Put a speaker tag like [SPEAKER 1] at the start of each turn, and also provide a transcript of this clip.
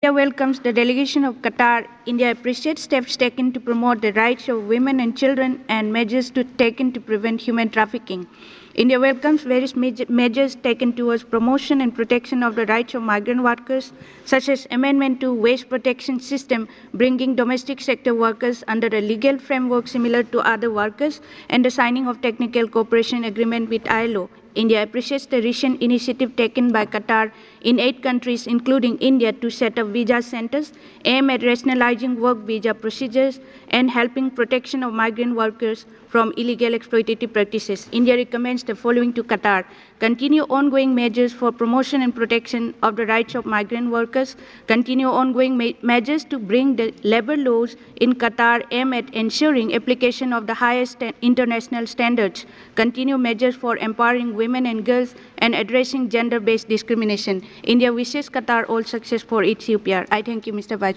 [SPEAKER 1] India welcomes the delegation of Qatar. India appreciates steps taken to promote the rights of women and children and measures taken to prevent human trafficking. India welcomes various measures taken towards promotion and protection of the rights of migrant workers, such as amendment to Waste Protection System, bringing domestic sector workers under a legal framework similar to other workers, and the signing of technical cooperation agreement with ILO. India appreciates the recent initiative taken by Qatar in 8 countries, including India, to set up visa centers aimed at rationalizing work visa procedures and helping protection of migrant workers from illegal exploitative practices. India recommends the following to Qatar: continue ongoing measures for promotion and protection of the rights of migrant workers, continue ongoing measures to bring the labor laws in Qatar aimed at ensuring application of the highest international standards, continue measures for empowering women and girls and addressing gender-based discrimination. India wishes Qatar all success for its UPR. I thank you, Mr. Vice